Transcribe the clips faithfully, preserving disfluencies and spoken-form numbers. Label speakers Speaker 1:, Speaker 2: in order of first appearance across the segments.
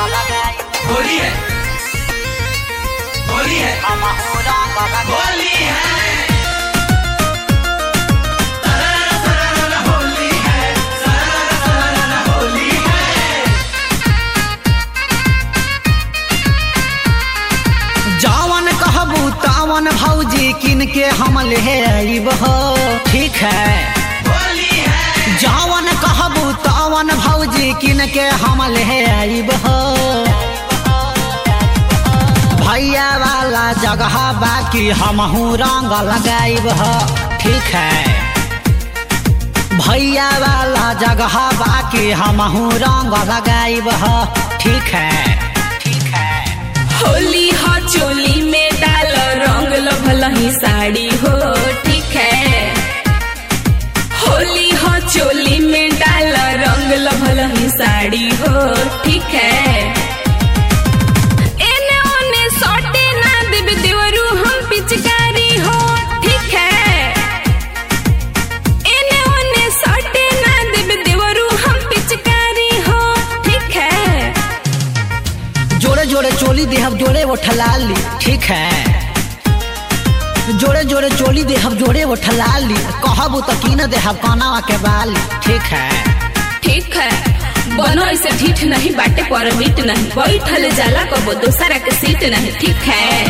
Speaker 1: होली है, होली है, होली है, होली है, होली है।
Speaker 2: जावन कहबू तावन भौजी किन के हम ले आइब हो, ठीक है।
Speaker 1: होली है,
Speaker 2: जावन कहबू तावन भौजी किन के हम ले आइब हो। भैया वाला जगह बाकी हमहू रंग लगाइब हो, ठीक है। भैया वाला जगह बाकी हमहू रंग लगाइब हो, ठीक है, ठीक है।
Speaker 3: होली हो चोली में डाल रंग लो भला ही साड़ी हो, ठीक है। होली हो चोली में डाल रंग लो भला ही साड़ी हो, ठीक है। एने ओने सोटे ना देव देवरू हम पिचकारी हो, ठीक है। एने ओने सोटे ना देव देवरू हम पिचकारी हो, ठीक है।
Speaker 2: जोड़े जोड़े चोली देहब जोड़े वो ठलाली, ठीक है। जोड़े जोड़े चोली देहब जोड़े वो ठलाली, कहबू तो कीन देहब कानावा के बाली, ठीक है,
Speaker 3: ठीक है। बनो ऐसे ठीठ नहीं बाटे पर मीट नहीं, बैठल जाला कबो दूसरा के सीट नहीं, ठीक है।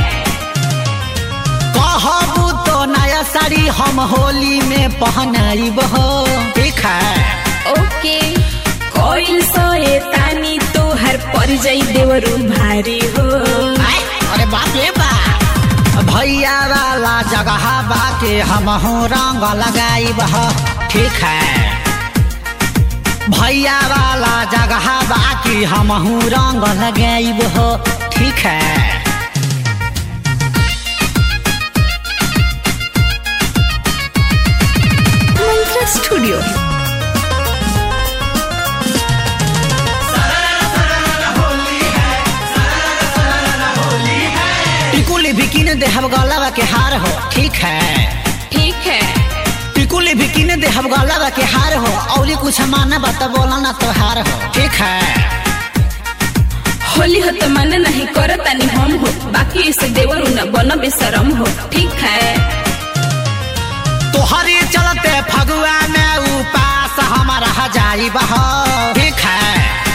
Speaker 2: कहबू तो नया साड़ी हम होली में पहनाइब हो, ठीक है।
Speaker 3: ओके कोइल सोए तानी तो हर पर जाई देवरू भारी हो।
Speaker 2: आय, अरे बाप रे बाप। भैया वाला जगह बाके हमहू रंग लगाइब हो, ठीक है। भैया वाला जगह बाकी हमहू रंग लगाइब हो, ठीक है।
Speaker 3: मंत्रा स्टूडियो
Speaker 2: टिकुली भी किन देहब गलवा के हार हो, ठीक है,
Speaker 3: ठीक है।
Speaker 2: टिकुली भी किन देहब गलवा के हार हो, और कुछ माना बात बोला ना तो हार हो, ठीक है।
Speaker 3: होली हो तो मन नहीं करता नहीं हम हो, बाकी इसे देवरू न बनो बेशरम हो, ठीक है।
Speaker 2: तोहरे चलते फगुआ में उपास हमारा जाइब हो, ठीक है।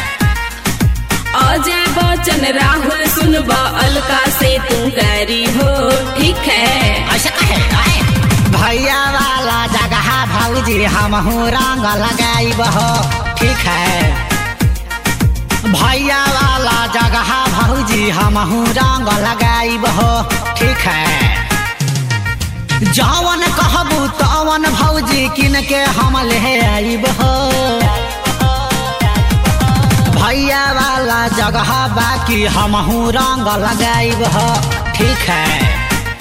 Speaker 3: अजय बच्चन राहुल सुनबा अलका से तू करी हो, ठीक है।
Speaker 2: ऐसा कहे आए। भैया वाला जगह भौजी हमहू रंग लगाइब हो, ठीक है। भैया वाला जगह भौजी हमहू रंग लगाइब हो, ठीक है। जवन कहबू तवन भौजी किन के हम ले आइब हो। भैया वाला जगह बाकी हमहू रंग लगाइब हो, ठीक है।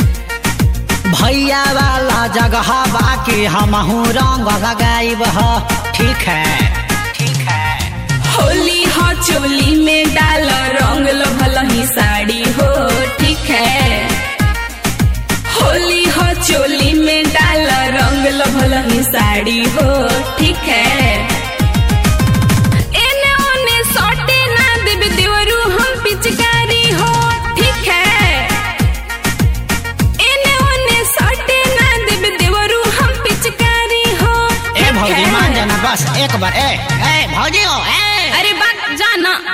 Speaker 2: भैया वाला जगह बाकी हमहू रंग लगाइब हो, ठीक है, ठीक है।
Speaker 3: होली हो चोली में डाल रंग लो भला ही साड़ी हो, ठीक है। होली हो चोली में डाल रंग लो भला ही साड़ी हो, ठीक है। एने ओने सोटे ना देव देवरू हम पिचकारी हो, ठीक है। एने ओने सोटे ना देव देवरू हम पिचकारी हो,
Speaker 2: ए भौजी मान जाना बस एक बार। ए ए भौजी हो, ए
Speaker 3: अरे बात जाना।